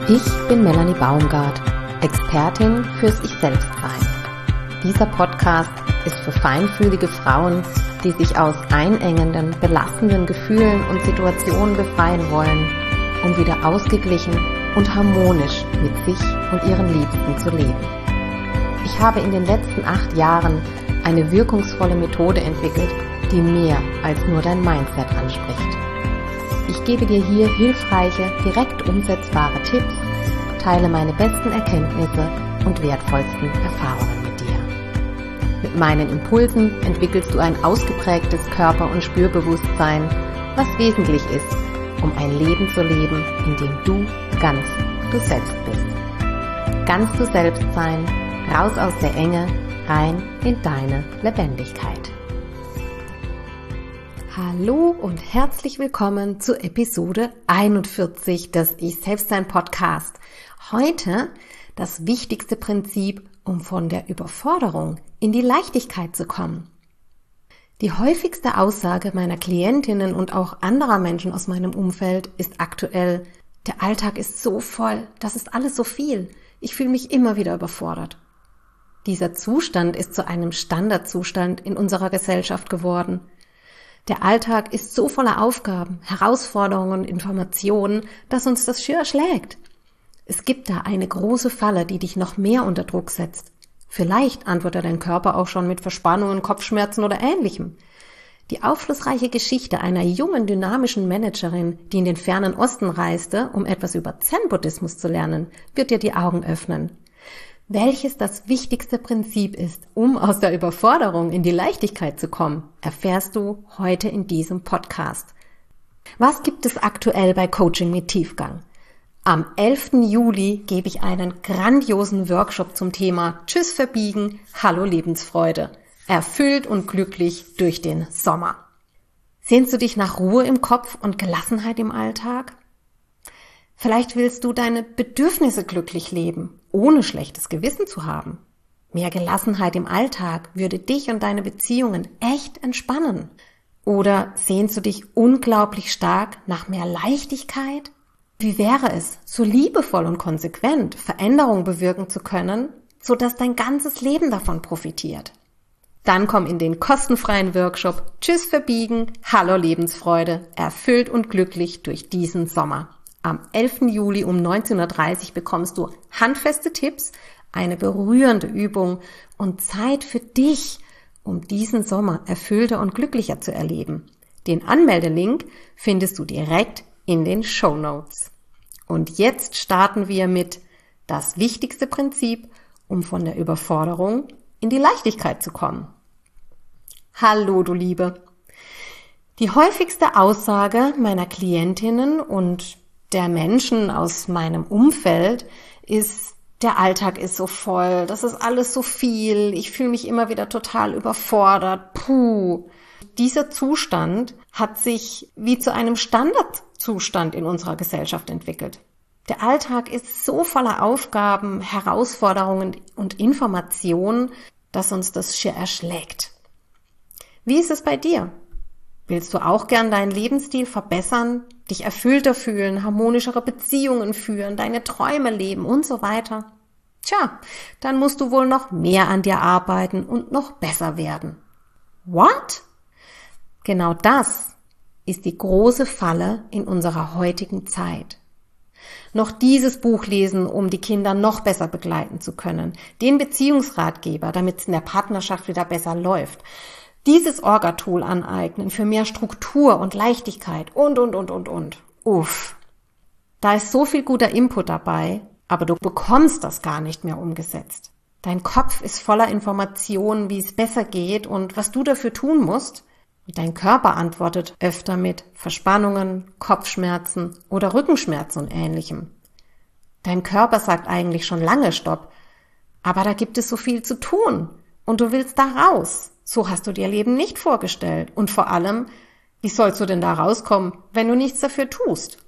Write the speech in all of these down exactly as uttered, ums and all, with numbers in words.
Ich bin Melanie Baumgart, Expertin fürs Ich-Selbst-Sein. Dieser Podcast ist für feinfühlige Frauen, die sich aus einengenden, belastenden Gefühlen und Situationen befreien wollen, um wieder ausgeglichen und harmonisch mit sich und ihren Liebsten zu leben. Ich habe in den letzten acht Jahren eine wirkungsvolle Methode entwickelt, die mehr als nur dein Mindset anspricht. Ich gebe dir hier hilfreiche, direkt umsetzbare Tipps, teile meine besten Erkenntnisse und wertvollsten Erfahrungen mit dir. Mit meinen Impulsen entwickelst du ein ausgeprägtes Körper- und Spürbewusstsein, was wesentlich ist, um ein Leben zu leben, in dem du ganz du selbst bist. Ganz du selbst sein, raus aus der Enge, rein in deine Lebendigkeit. Hallo und herzlich willkommen zu Episode einundvierzig des Ich-Selbst-Sein-Podcast. Heute das wichtigste Prinzip, um von der Überforderung in die Leichtigkeit zu kommen. Die häufigste Aussage meiner Klientinnen und auch anderer Menschen aus meinem Umfeld ist aktuell: Der Alltag ist so voll, das ist alles so viel, ich fühle mich immer wieder überfordert. Dieser Zustand ist zu einem Standardzustand in unserer Gesellschaft geworden. Der Alltag ist so voller Aufgaben, Herausforderungen und Informationen, dass uns das schier erschlägt. Es gibt da eine große Falle, die dich noch mehr unter Druck setzt. Vielleicht antwortet dein Körper auch schon mit Verspannungen, Kopfschmerzen oder Ähnlichem. Die aufschlussreiche Geschichte einer jungen, dynamischen Managerin, die in den fernen Osten reiste, um etwas über Zen-Buddhismus zu lernen, wird dir die Augen öffnen. Welches das wichtigste Prinzip ist, um aus der Überforderung in die Leichtigkeit zu kommen, erfährst du heute in diesem Podcast. Was gibt es aktuell bei Coaching mit Tiefgang? Am elften Juli gebe ich einen grandiosen Workshop zum Thema Tschüss verbiegen, Hallo Lebensfreude. Erfüllt und glücklich durch den Sommer. Sehnst du dich nach Ruhe im Kopf und Gelassenheit im Alltag? Vielleicht willst du deine Bedürfnisse glücklich leben, ohne schlechtes Gewissen zu haben. Mehr Gelassenheit im Alltag würde dich und deine Beziehungen echt entspannen. Oder sehnst du dich unglaublich stark nach mehr Leichtigkeit? Wie wäre es, so liebevoll und konsequent Veränderungen bewirken zu können, sodass dein ganzes Leben davon profitiert? Dann komm in den kostenfreien Workshop Tschüss verbiegen, Hallo Lebensfreude, erfüllt und glücklich durch diesen Sommer. Am elften Juli um neunzehn Uhr dreißig bekommst du handfeste Tipps, eine berührende Übung und Zeit für dich, um diesen Sommer erfüllter und glücklicher zu erleben. Den Anmeldelink findest du direkt in den Shownotes. Und jetzt starten wir mit das wichtigste Prinzip, um von der Überforderung in die Leichtigkeit zu kommen. Hallo, du Liebe! Die häufigste Aussage meiner Klientinnen und der Menschen aus meinem Umfeld ist: Der Alltag ist so voll, das ist alles so viel, ich fühle mich immer wieder total überfordert, puh. Dieser Zustand hat sich wie zu einem Standardzustand in unserer Gesellschaft entwickelt. Der Alltag ist so voller Aufgaben, Herausforderungen und Informationen, dass uns das schier erschlägt. Wie ist es bei dir? Willst du auch gern deinen Lebensstil verbessern, dich erfüllter fühlen, harmonischere Beziehungen führen, deine Träume leben und so weiter? Tja, dann musst du wohl noch mehr an dir arbeiten und noch besser werden. What? Genau das ist die große Falle in unserer heutigen Zeit. Noch dieses Buch lesen, um die Kinder noch besser begleiten zu können, den Beziehungsratgeber, damit es in der Partnerschaft wieder besser läuft, dieses Orga-Tool aneignen für mehr Struktur und Leichtigkeit und, und, und, und, und. Uff. Da ist so viel guter Input dabei, aber du bekommst das gar nicht mehr umgesetzt. Dein Kopf ist voller Informationen, wie es besser geht und was du dafür tun musst. Und dein Körper antwortet öfter mit Verspannungen, Kopfschmerzen oder Rückenschmerzen und Ähnlichem. Dein Körper sagt eigentlich schon lange Stopp, aber da gibt es so viel zu tun und du willst da raus. So hast du dir Leben nicht vorgestellt. Und vor allem, wie sollst du denn da rauskommen, wenn du nichts dafür tust?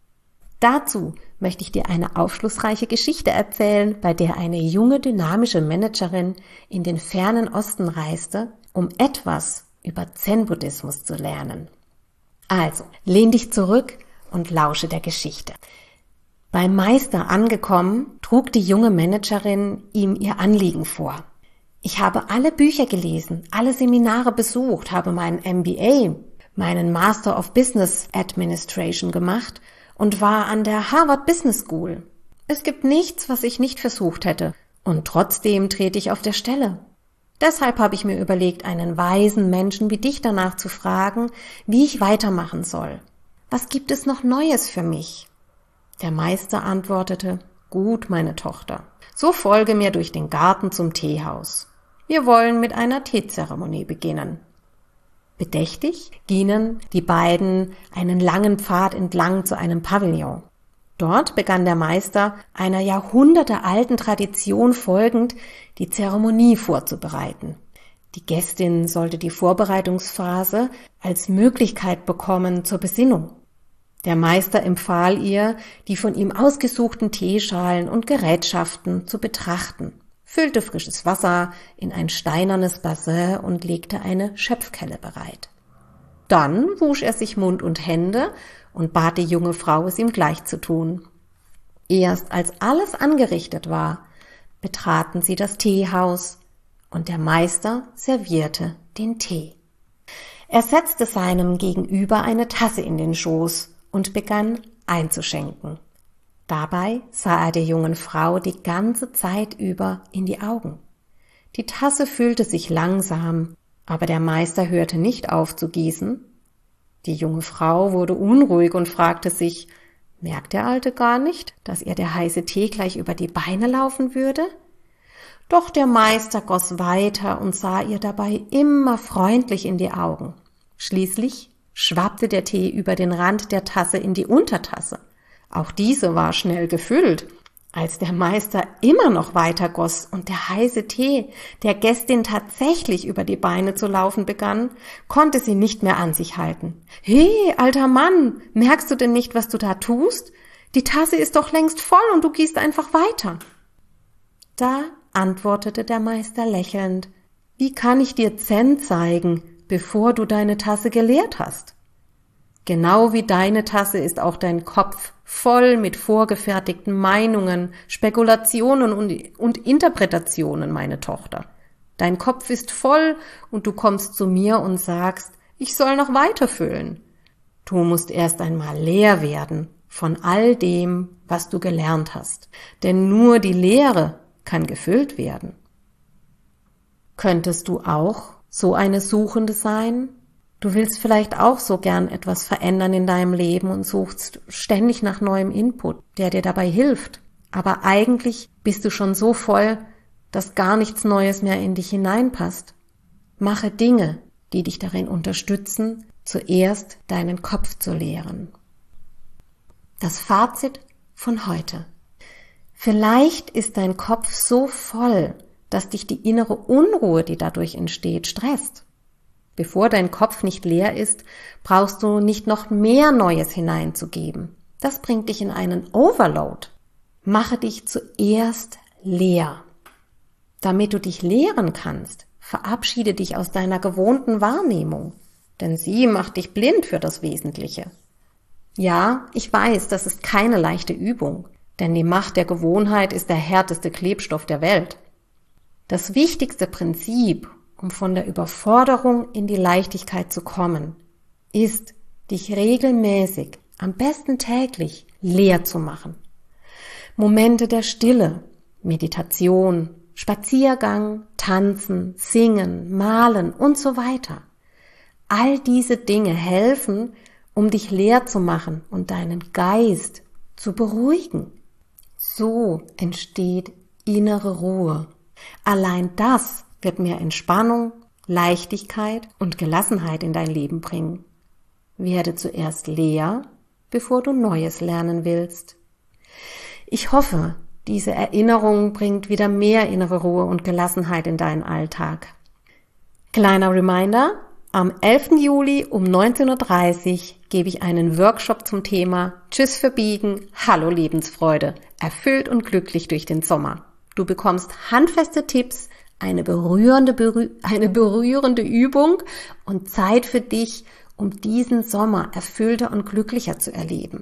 Dazu möchte ich dir eine aufschlussreiche Geschichte erzählen, bei der eine junge, dynamische Managerin in den fernen Osten reiste, um etwas über Zen-Buddhismus zu lernen. Also, lehn dich zurück und lausche der Geschichte. Beim Meister angekommen, trug die junge Managerin ihm ihr Anliegen vor. Ich habe alle Bücher gelesen, alle Seminare besucht, habe meinen M B A, meinen Master of Business Administration gemacht und war an der Harvard Business School. Es gibt nichts, was ich nicht versucht hätte, und trotzdem trete ich auf der Stelle. Deshalb habe ich mir überlegt, einen weisen Menschen wie dich danach zu fragen, wie ich weitermachen soll. Was gibt es noch Neues für mich? Der Meister antwortete, gut, meine Tochter, so folge mir durch den Garten zum Teehaus. Wir wollen mit einer Teezeremonie beginnen. Bedächtig gingen die beiden einen langen Pfad entlang zu einem Pavillon. Dort begann der Meister, einer jahrhundertealten Tradition folgend, die Zeremonie vorzubereiten. Die Gästin sollte die Vorbereitungsphase als Möglichkeit bekommen zur Besinnung. Der Meister empfahl ihr, die von ihm ausgesuchten Teeschalen und Gerätschaften zu betrachten, füllte frisches Wasser in ein steinernes Bassin und legte eine Schöpfkelle bereit. Dann wusch er sich Mund und Hände und bat die junge Frau, es ihm gleich zu tun. Erst als alles angerichtet war, betraten sie das Teehaus und der Meister servierte den Tee. Er setzte seinem Gegenüber eine Tasse in den Schoß und begann einzuschenken. Dabei sah er der jungen Frau die ganze Zeit über in die Augen. Die Tasse füllte sich langsam, aber der Meister hörte nicht auf zu gießen. Die junge Frau wurde unruhig und fragte sich, merkt der Alte gar nicht, dass ihr der heiße Tee gleich über die Beine laufen würde? Doch der Meister goss weiter und sah ihr dabei immer freundlich in die Augen. Schließlich schwappte der Tee über den Rand der Tasse in die Untertasse. Auch diese war schnell gefüllt. Als der Meister immer noch weiter goss und der heiße Tee der Gästin tatsächlich über die Beine zu laufen begann, konnte sie nicht mehr an sich halten. »Hey, alter Mann, merkst du denn nicht, was du da tust? Die Tasse ist doch längst voll und du gießt einfach weiter.« Da antwortete der Meister lächelnd, »Wie kann ich dir Zen zeigen, bevor du deine Tasse geleert hast? Genau wie deine Tasse ist auch dein Kopf voll mit vorgefertigten Meinungen, Spekulationen und, und Interpretationen, meine Tochter. Dein Kopf ist voll und du kommst zu mir und sagst, ich soll noch weiter füllen. Du musst erst einmal leer werden von all dem, was du gelernt hast, denn nur die Leere kann gefüllt werden. Könntest du auch so eine Suchende sein? Du willst vielleicht auch so gern etwas verändern in deinem Leben und suchst ständig nach neuem Input, der dir dabei hilft. Aber eigentlich bist du schon so voll, dass gar nichts Neues mehr in dich hineinpasst. Mache Dinge, die dich darin unterstützen, zuerst deinen Kopf zu leeren. Das Fazit von heute. Vielleicht ist dein Kopf so voll, dass dich die innere Unruhe, die dadurch entsteht, stresst. Bevor dein Kopf nicht leer ist, brauchst du nicht noch mehr Neues hineinzugeben. Das bringt dich in einen Overload. Mache dich zuerst leer. Damit du dich leeren kannst, verabschiede dich aus deiner gewohnten Wahrnehmung, denn sie macht dich blind für das Wesentliche. Ja, ich weiß, das ist keine leichte Übung, denn die Macht der Gewohnheit ist der härteste Klebstoff der Welt. Das wichtigste Prinzip, um von der Überforderung in die Leichtigkeit zu kommen, ist, dich regelmäßig, am besten täglich, leer zu machen. Momente der Stille, Meditation, Spaziergang, Tanzen, Singen, Malen und so weiter. All diese Dinge helfen, um dich leer zu machen und deinen Geist zu beruhigen. So entsteht innere Ruhe. Allein das wird mehr Entspannung, Leichtigkeit und Gelassenheit in dein Leben bringen. Werde zuerst leer, bevor du Neues lernen willst. Ich hoffe, diese Erinnerung bringt wieder mehr innere Ruhe und Gelassenheit in deinen Alltag. Kleiner Reminder, am elften Juli um neunzehn Uhr dreißig gebe ich einen Workshop zum Thema Tschüss verbiegen, Hallo Lebensfreude, erfüllt und glücklich durch den Sommer. Du bekommst handfeste Tipps, eine berührende, berühr, eine berührende Übung und Zeit für dich, um diesen Sommer erfüllter und glücklicher zu erleben.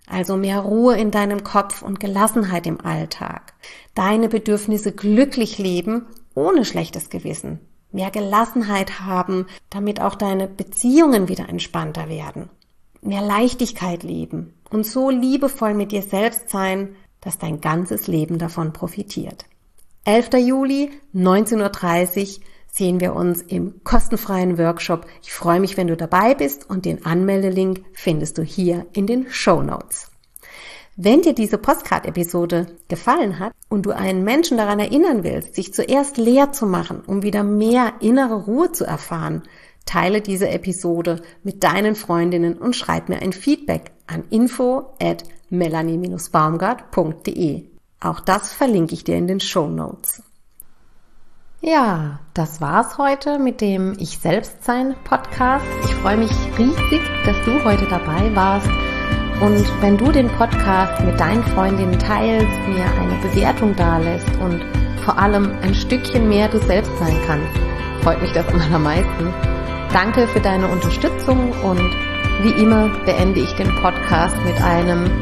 also mehr Ruhe in deinem Kopf und Gelassenheit im Alltag. Deine Bedürfnisse glücklich leben, ohne schlechtes Gewissen. Mehr Gelassenheit haben, damit auch deine Beziehungen wieder entspannter werden. Mehr Leichtigkeit leben und so liebevoll mit dir selbst sein, dass dein ganzes Leben davon profitiert. elfter Juli, neunzehn Uhr dreißig, sehen wir uns im kostenfreien Workshop. Ich freue mich, wenn du dabei bist und den Anmeldelink findest du hier in den Shownotes. Wenn dir diese Postcard-Episode gefallen hat und du einen Menschen daran erinnern willst, sich zuerst leer zu machen, um wieder mehr innere Ruhe zu erfahren, teile diese Episode mit deinen Freundinnen und schreib mir ein Feedback an info at melanie dash baumgart punkt de. Auch das verlinke ich dir in den Shownotes. Ja, das war's heute mit dem Ich Selbstsein Podcast. Ich freue mich riesig, dass du heute dabei warst. Und wenn du den Podcast mit deinen Freundinnen teilst, mir eine Bewertung dalässt und vor allem ein Stückchen mehr du selbst sein kannst, freut mich das am allermeisten. Danke für deine Unterstützung und wie immer beende ich den Podcast mit einem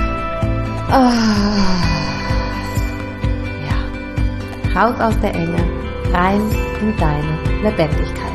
ah, ja, raus aus der Enge, rein in deine Lebendigkeit.